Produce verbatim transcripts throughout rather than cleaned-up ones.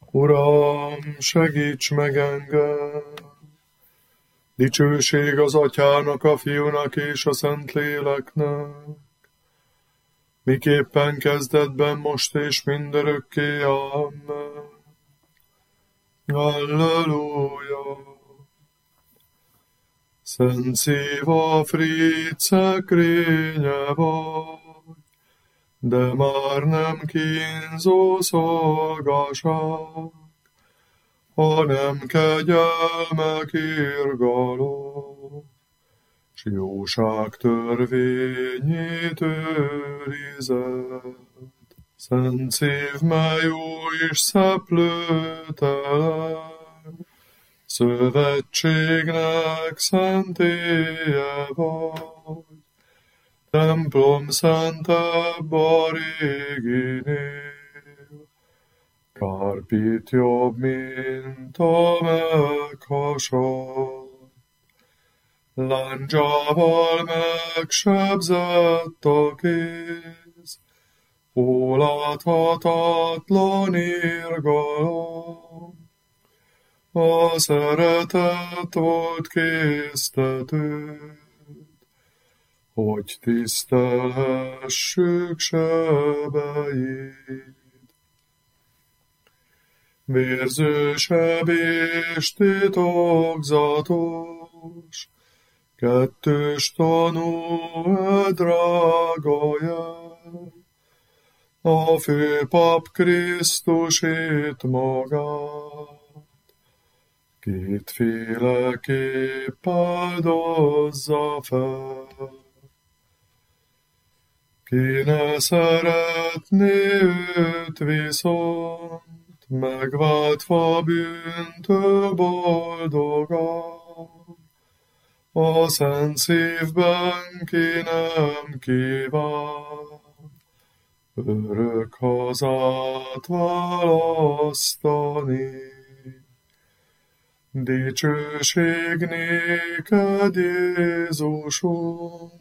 Uram, segíts meg engem! Dicsőség az Atyának, a Fiúnak és a Szentléleknek, miképpen kezdetben, most és mindörökké. Amen. Halleluja! Szent szív a Frid szekrénye vagy, de már nem kínzó szolgaság, hanem kegyelmek irgalom, s jóság törvényét őrizet. Szent szív, mely új és szeplőtelen, szövetségnek szentélye vagy, templom szentebb a réginél, kárpit jobb, mint a meghasad, lándzsával megsebzett a kéz, ólathatatlan irgalom, a szeretet volt késztetőd, hogy tisztelhessük sebeit. Vérző sebés titokzatos, kettős tanú e drága jel, a főpap Krisztusét magát, kétféleképp áldozza fel. Ki ne szeretné őt viszont, megváltva bűntől boldogan, a szent szívben ki nem kíván örök hazát választani. Dicsőség néked, Jézusunk,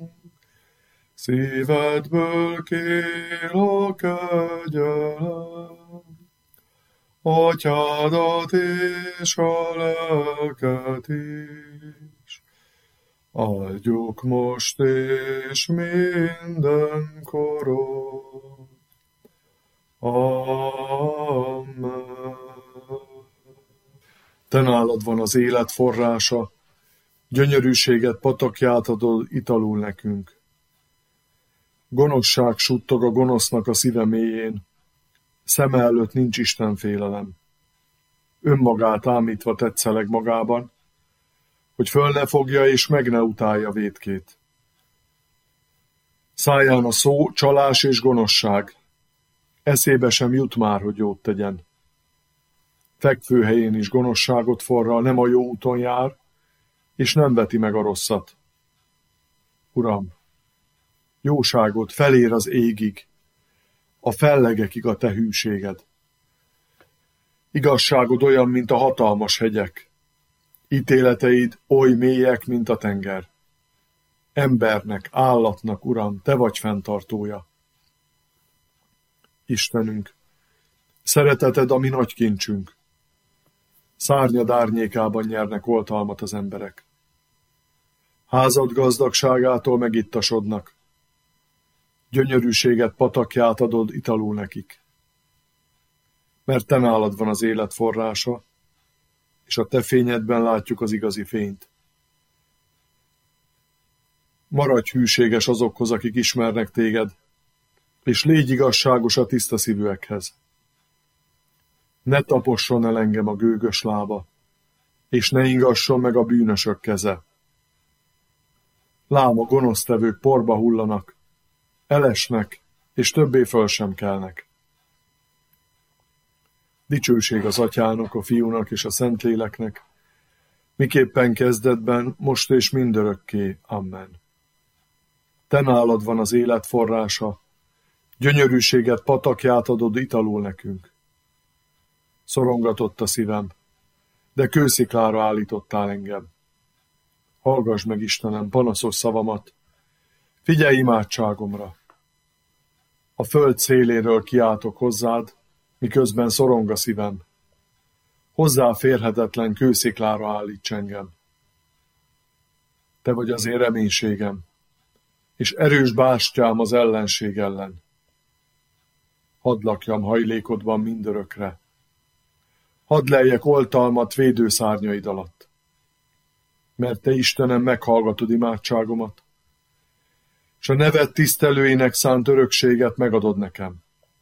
szívedből kér a kegyelem, Atyádat és a lelket is, áldjuk most és mindenkoron. Amen. Te nálad van az élet forrása, gyönyörűséget patakját adod italul nekünk. Gonoszság suttog a gonosznak a szíve mélyén, szeme előtt nincs Isten félelem. Önmagát ámítva tetszeleg magában, hogy föl ne fogja és meg ne utálja vétkét. Száján a szó, csalás és gonoszság, eszébe sem jut már, hogy jót tegyen. Fekvőhelyén is gonoszságot forral, nem a jó úton jár, és nem veti meg a rosszat. Uram, jóságod felér az égig, a fellegekig a te hűséged. Igazságod olyan, mint a hatalmas hegyek, ítéleteid oly mélyek, mint a tenger. Embernek, állatnak, Uram, te vagy fenntartója. Istenünk, szereteted a mi nagy kincsünk. Szárnyad árnyékában nyernek oltalmat az emberek. Házad gazdagságától megittasodnak. Gyönyörűséget patakját adod italul nekik. Mert te nálad van az élet forrása, és a te fényedben látjuk az igazi fényt. Maradj hűséges azokhoz, akik ismernek téged, és légy igazságos a tiszta szívűekhez. Ne taposson el engem a gőgös lába, és ne ingasson meg a bűnösök keze. Lám, a gonosztevők porba hullanak, elesnek, és többé föl sem kelnek. Dicsőség az Atyának, a Fiúnak és a Szentléleknek, miképpen kezdetben, most és mindörökké. Amen. Te nálad van az élet forrása, gyönyörűséget patakját adod italul nekünk. Szorongatott a szívem, de kősziklára állítottál engem. Hallgass meg, Istenem, panaszos szavamat, figyelj imádságomra. A föld széléről kiáltok hozzád, miközben szorong a szívem. hozzáférhetetlen kősziklára állíts engem. Te vagy az én reménységem, és erős bástyám az ellenség ellen. Hadd lakjam hajlékodban mindörökre. Hadd lejjek oltalmat védőszárnyaid alatt. Mert te, Istenem, meghallgatod imádságomat, és a neved tisztelőinek szánt örökséget megadod nekem.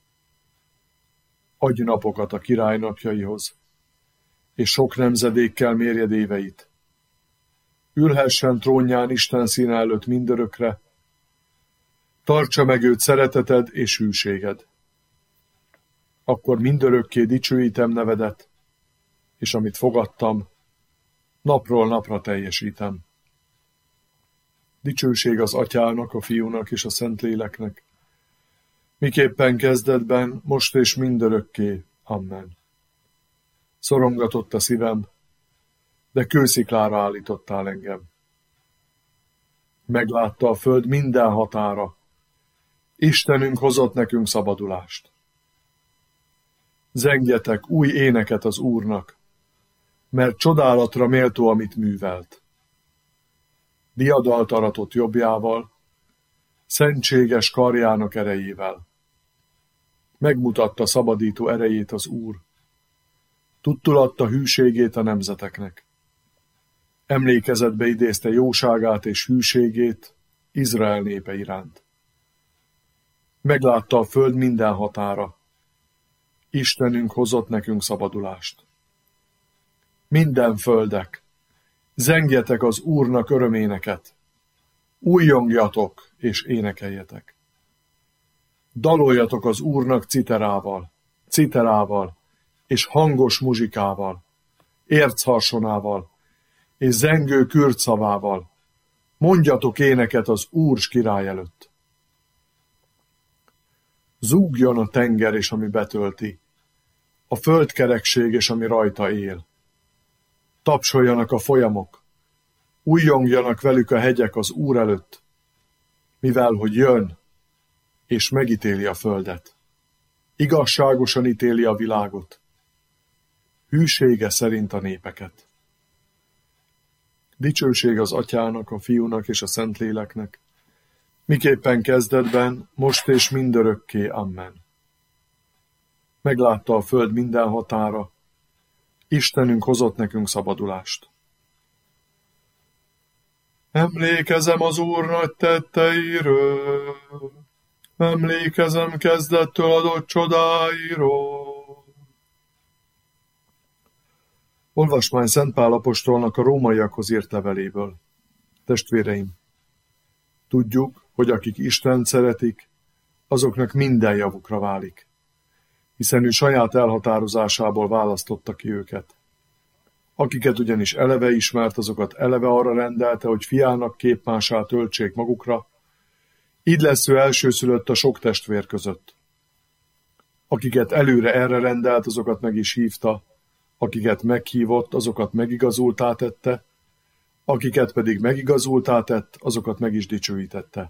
Adj napokat a király napjaihoz, és sok nemzedékkel mérjed éveit. Ülhessen trónján Isten színe előtt mindörökre, tartsa meg őt szereteted és hűséged. Akkor mindörökké dicsőítem nevedet, és amit fogadtam, napról napra teljesítem. Dicsőség az Atyának, a Fiúnak és a Szentléleknek, miképpen kezdetben, most és mindörökké. Amen. Szorongatott a szívem, de kősziklára állítottál engem. Meglátta a föld minden határa, Istenünk hozott nekünk szabadulást. Zengjetek új éneket az Úrnak, mert csodálatra méltó, amit művelt. Diadalt aratott jobbjával, szentséges karjának erejével. Megmutatta szabadító erejét az Úr, tudtulatta hűségét a nemzeteknek. Emlékezetbe idézte jóságát és hűségét Izrael népe iránt. Meglátta a föld minden határa, Istenünk hozott nekünk szabadulást. Minden földek, zengjetek az Úrnak öröméneket, újjongjatok és énekeljetek. Daloljatok az Úrnak citerával, citerával és hangos muzsikával, ércharsonával és zengő kürtszavával. Mondjatok éneket az Úr s király előtt. Zúgjon a tenger és ami betölti, a földkerekség és ami rajta él. Tapsoljanak a folyamok, újjongjanak velük a hegyek az Úr előtt, mivel hogy jön, és megítéli a földet. Igazságosan ítéli a világot, hűsége szerint a népeket. Dicsőség az Atyának, a Fiúnak és a Szentléleknek, miképpen kezdetben, most és mindörökké. Amen. Meglátta a föld minden határa, Istenünk hozott nekünk szabadulást. Emlékezem az Úr nagy tetteiről, emlékezem kezdettől adott csodáiról. Olvasmány Szent Pál apostolnak a rómaiakhoz írt leveléből. Testvéreim, tudjuk, hogy akik Istent szeretik, azoknak minden javukra válik, hiszen ő saját elhatározásából választotta ki őket. Akiket ugyanis eleve ismert, azokat eleve arra rendelte, hogy fiának képmását öltsék magukra, így lesz ő elsőszülött a sok testvér között. Akiket előre erre rendelt, azokat meg is hívta, akiket meghívott, azokat megigazultá tette, akiket pedig megigazultá tett, azokat meg is dicsőítette.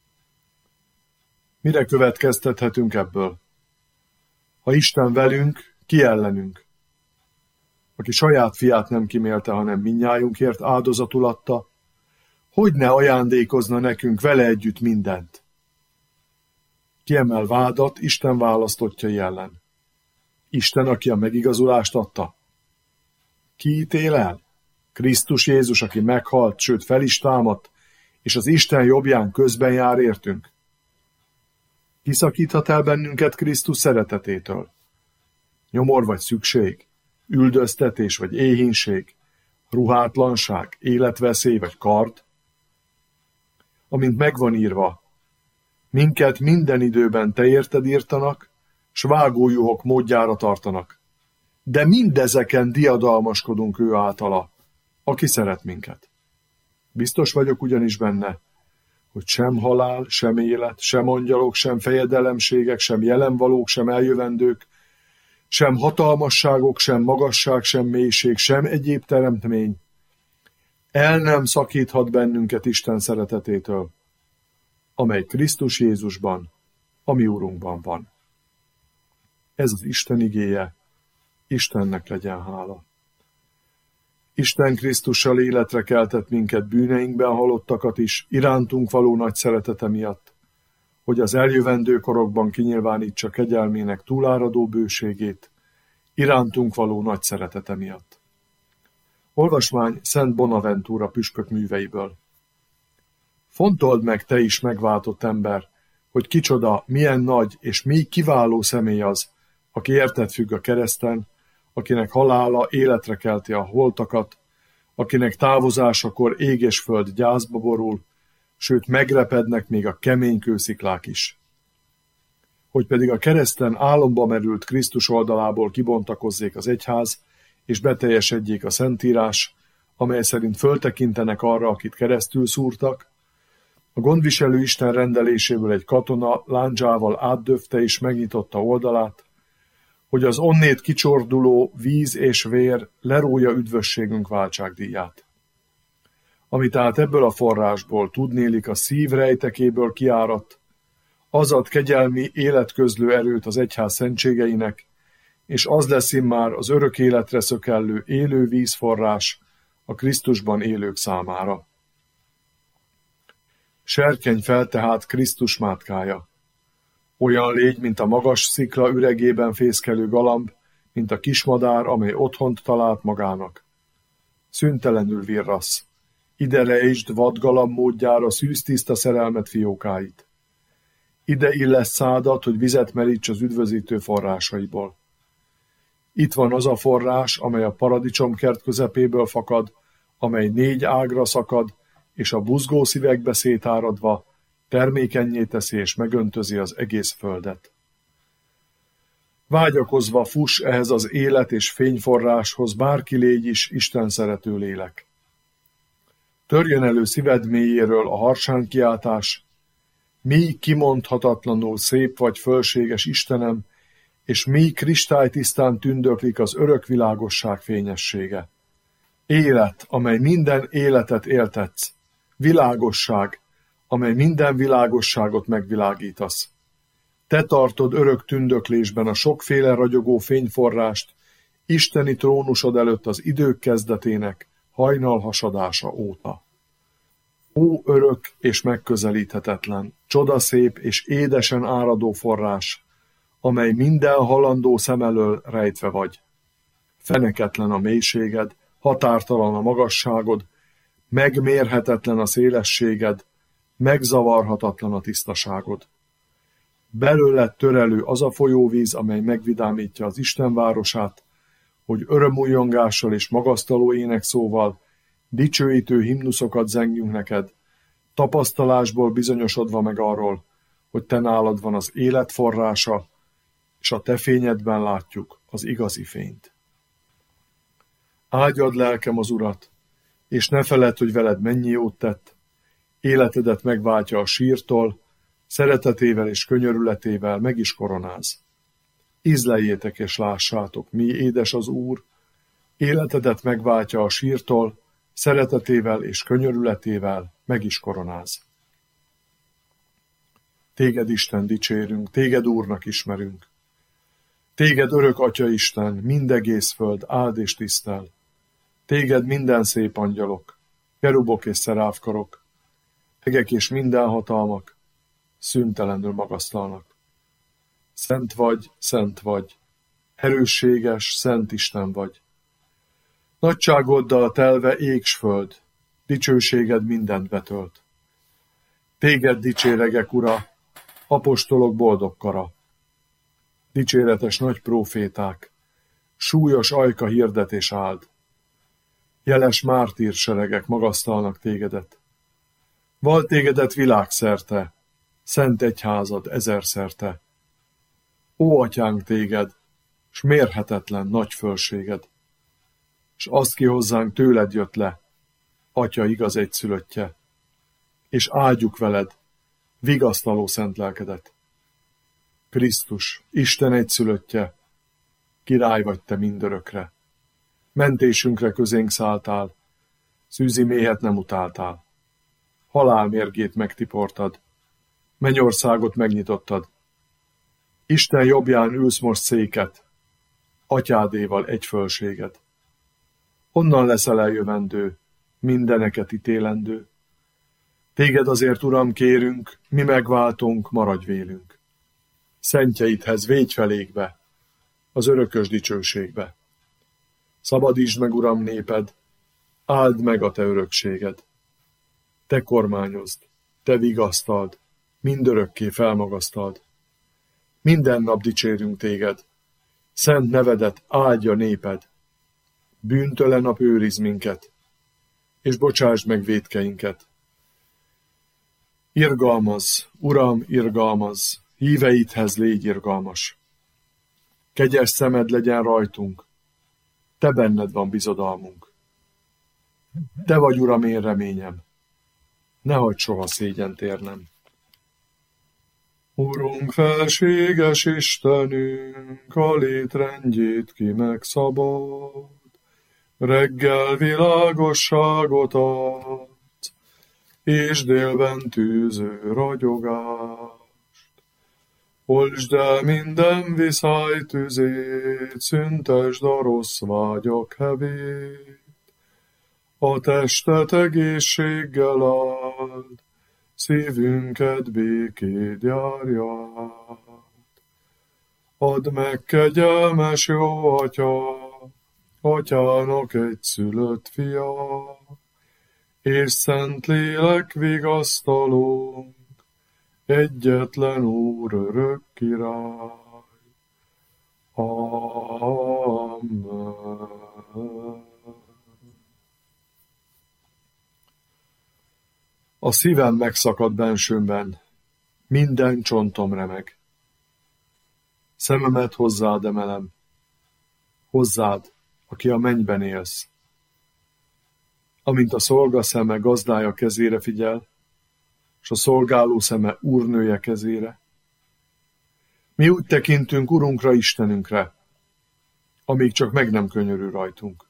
Mire következtethetünk ebből? Ha Isten velünk, ki ellenünk? Aki saját fiát nem kimélte, hanem mindnyájunkért áldozatul adta, hogy ne ajándékozna nekünk vele együtt mindent? Kiemel vádat Isten választottjai ellen. Isten, aki a megigazulást adta. Ki ítél el? Krisztus Jézus, aki meghalt, sőt fel is támadt, és az Isten jobbján közben jár értünk. Kiszakíthat el bennünket Krisztus szeretetétől? Nyomor vagy szükség, üldöztetés vagy éhínség, ruhátlanság, életveszély vagy kard? Amint megvan írva, minket minden időben te érted írtanak, s vágójuhok módjára tartanak. De mindezeken diadalmaskodunk ő általa, aki szeret minket. Biztos vagyok ugyanis benne, hogy sem halál, sem élet, sem angyalok, sem fejedelemségek, sem jelenvalók, sem eljövendők, sem hatalmasságok, sem magasság, sem mélység, sem egyéb teremtmény el nem szakíthat bennünket Isten szeretetétől, amely Krisztus Jézusban, a mi Úrunkban van. Ez az Isten igéje, Istennek legyen hála. Isten Krisztussal életre keltett minket bűneinkben halottakat is, irántunk való nagy szeretete miatt, hogy az eljövendő korokban kinyilvánítsa kegyelmének túláradó bőségét, irántunk való nagy szeretete miatt. Olvasmány Szent Bonaventura püspök műveiből. Fontold meg te is, megváltott ember, hogy kicsoda, milyen nagy és mi kiváló személy az, aki érted függ a kereszten, akinek halála életre kelti a holtakat, akinek távozásakor ég és föld gyászba borul, sőt megrepednek még a kemény kősziklák is. Hogy pedig a kereszten álomba merült Krisztus oldalából kibontakozzék az egyház, és beteljesedjék a Szentírás, amely szerint föltekintenek arra, akit keresztül szúrtak, a gondviselő Isten rendeléséből egy katona lándzsával átdöfte és megnyitotta oldalát, hogy az onnét kicsorduló víz és vér lerója üdvösségünk váltságdíját. Ami tehát ebből a forrásból tudnélik a szív rejtekéből kiáradt, az ad kegyelmi életközlő erőt az egyház szentségeinek, és az lesz immár az örök életre szökellő élő vízforrás a Krisztusban élők számára. Serkenj fel tehát Krisztus mátkája. Olyan légy, mint a magas szikla üregében fészkelő galamb, mint a kismadár, amely otthont talált magának. Szüntelenül virrasz. Ide rejtsd vadgalamb módjára szűztiszta szerelmet fiókáit. Ide illesz szádat, hogy vizet meríts az üdvözítő forrásaiból. Itt van az a forrás, amely a paradicsomkert közepéből fakad, amely négy ágra szakad, és a buzgó szívekbe szétáradva termékennyé teszi és megöntözi az egész földet. Vágyakozva fuss ehhez az élet és fényforráshoz, bárki légy is Isten szerető lélek. Törjön elő szíved mélyéről a harsánykiáltás, mi kimondhatatlanul szép vagy fölséges Istenem, és mi kristálytisztán tündöklik az örök világosság fényessége. Élet, amely minden életet éltetsz, világosság, amely minden világosságot megvilágítasz. Te tartod örök tündöklésben a sokféle ragyogó fényforrást, isteni trónusod előtt az idők kezdetének hajnal hasadása óta. Ó örök és megközelíthetetlen, csodaszép és édesen áradó forrás, amely minden halandó szem elől rejtve vagy. Feneketlen a mélységed, határtalan a magasságod, megmérhetetlen a szélességed, megzavarhatatlan a tisztaságod. Belőled törelő az a folyóvíz, amely megvidámítja az Isten városát, hogy örömújjongással és magasztaló énekszóval dicsőítő himnuszokat zengjünk neked, tapasztalásból bizonyosodva meg arról, hogy te nálad van az élet forrása, és a te fényedben látjuk az igazi fényt. Áldjad lelkem az Urat, és ne feledd, hogy veled mennyi jót tett, életedet megváltja a sírtól, szeretetével és könyörületével meg is koronáz. Ízleljétek és lássátok, mi édes az Úr, életedet megváltja a sírtól, szeretetével és könyörületével meg is koronáz. Téged, Isten, dicsérünk, téged Úrnak ismerünk. Téged, örök Atya Isten, mindegész föld áld és tisztel. Téged minden szép angyalok, kerubok és szeráfkarok, egek és minden hatalmak, szüntelenül magasztalnak. Szent vagy, szent vagy, erősséges, szent Isten vagy. Nagyságoddal telve ég s föld, dicsőséged mindent betölt. Téged dicséregek, Ura, apostolok boldog kara. Dicséretes nagy próféták, súlyos ajka hirdet és áld. Jeles mártír seregek magasztalnak tégedet. Val tégedet világszerte, szent egyházad ezerszerte. Ó, atyánk téged, s mérhetetlen nagy fölséged, s azt ki hozzánk tőled jött le, Atya igaz egyszülöttje, és áldjuk veled, vigasztaló szent lelkedet. Krisztus, Isten egyszülöttje, király vagy te mindörökre. Mentésünkre közénk szálltál, szűzi méhet nem utáltál. Halál mérgét megtiportad, mennyországot megnyitottad. Isten jobbján ülsz most széket, atyádéval egy fölséged. Onnan leszel eljövendő, mindeneket ítélendő. Téged azért, Uram, kérünk, mi megváltunk, maradj vélünk. Szentjeidhez védj felékbe, az örökös dicsőségbe. Szabadítsd meg, Uram, néped, áld meg a te örökséged. Te kormányozd, te vigasztald, mindörökké felmagasztald. Minden nap dicsérünk téged, szent nevedet áldja néped. Bűntelen nap őriz minket, és bocsásd meg vétkeinket. Irgalmazz, Uram, irgalmazz, híveidhez légy irgalmas. Kegyes szemed legyen rajtunk, te benned van bizodalmunk. Te vagy, Uram, én reményem, ne hagyd soha szégyent érnem. Urunk, felséges Istenünk, a létrendjét ki megszabad, reggel világosságot adsz, és délben tűző ragyogást. Oltsd el minden viszály tüzét, szüntesd a rossz vágyak hevét. A testet egészséggel áld, szívünket békét járja át. Add meg, kegyelmes jó Atya, Atyának egyszülött fia, és Szentlélek vigasztalónk, egyetlen Úr, örök király. Amen. A szívem megszakad bensőmben, minden csontom remeg. Szememet hozzád emelem, hozzád, aki a mennyben élsz. Amint a szolga szeme gazdája kezére figyel, s a szolgáló szeme úrnője kezére, mi úgy tekintünk Urunkra, Istenünkre, amíg csak meg nem könyörül rajtunk.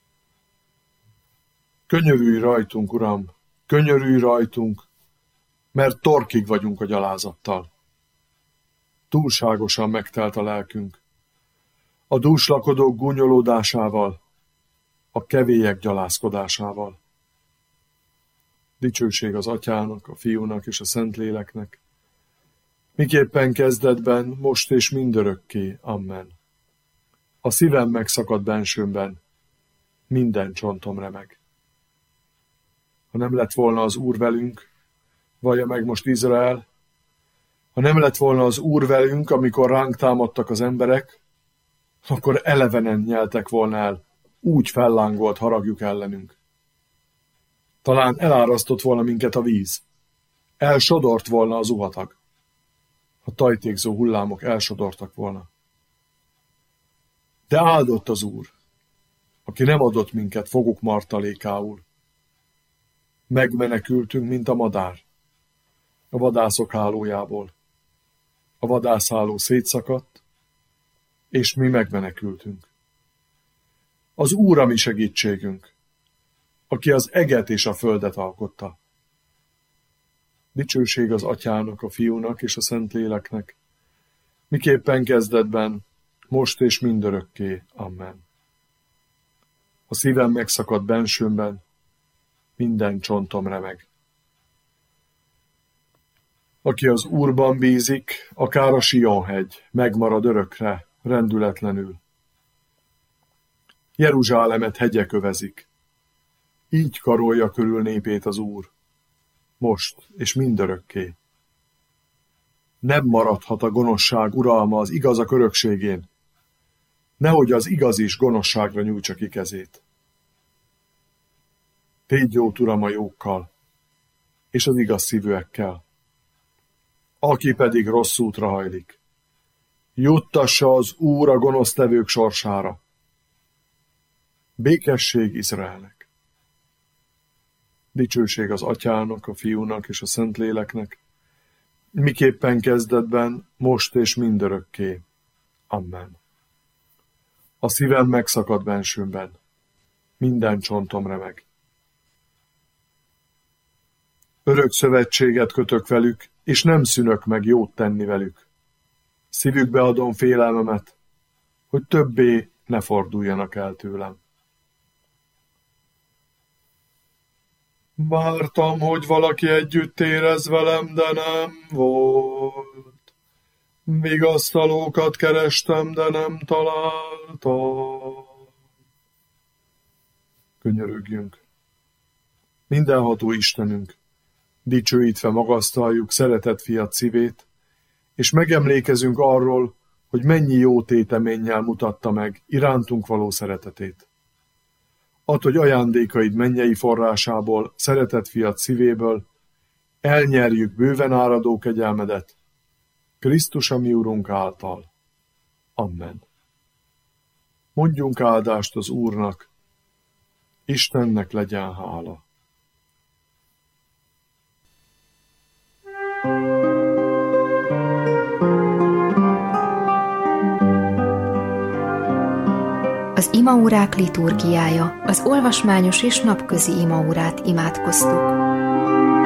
Könyörülj rajtunk, Uram, könyörülj rajtunk, mert torkig vagyunk a gyalázattal. Túlságosan megtelt a lelkünk, a dúslakodók gúnyolódásával, a kevélyek gyalázkodásával. Dicsőség az Atyának, a Fiúnak és a Szentléleknek, miképpen kezdetben, most és mindörökké. Amen. A szívem megszakad bensőmben, minden csontom remeg. Ha nem lett volna az Úr velünk, vallja meg most Izrael, ha nem lett volna az Úr velünk, amikor ránk támadtak az emberek, akkor elevenen nyeltek volna el, úgy fellángolt haragjuk ellenünk. Talán elárasztott volna minket a víz, elsodort volna az uhatag, a tajtékzó hullámok elsodortak volna. De áldott az Úr, aki nem adott minket foguk martalékául. Megmenekültünk, mint a madár, a vadászok hálójából. A vadászháló szétszakadt, és mi megmenekültünk. Az Úr a mi segítségünk, aki az eget és a földet alkotta. Dicsőség az Atyának, a Fiúnak és a Szentléleknek, miképpen kezdetben, most és mindörökké. Amen. A szívem megszakad bensőmben, minden csontom remeg. Aki az Úrban bízik, akár a Sionhegy, megmarad örökre, rendületlenül. Jeruzsálemet hegyek övezik. Így karolja körül népét az Úr, most és mindörökké. Nem maradhat a gonoszság uralma az igazak örökségén, nehogy az igaz is gonoszságra nyújtsa ki kezét. Tégy jót, Uram, a jókkal, és az igaz szívűekkel. Aki pedig rossz útra hajlik, juttassa az Úr a gonosztevők sorsára. Békesség Izraelnek. Dicsőség az Atyának, a Fiúnak és a Szentléleknek, miképpen kezdetben, most és mindörökké. Amen. A szívem megszakad bensőmben, minden csontom remeg. Örök szövetséget kötök velük, és nem szűnök meg jót tenni velük. Szívükbe adom félelmemet, hogy többé ne forduljanak el tőlem. Vártam, hogy valaki együtt érez velem, de nem volt. Vigasztalókat kerestem, de nem találtam. Könyörögjünk. Mindenható Istenünk, dicsőítve magasztaljuk szeretett fiat szívét, és megemlékezünk arról, hogy mennyi jó téteménnyel mutatta meg irántunk való szeretetét. Add, hogy ajándékaid mennyei forrásából, szeretett fiat szívéből elnyerjük bőven áradó kegyelmedet, Krisztus a mi Urunk által. Amen. Mondjunk áldást az Úrnak, Istennek legyen hála. Az imaórák liturgiája, az olvasmányos és napközi imaórát imádkoztuk.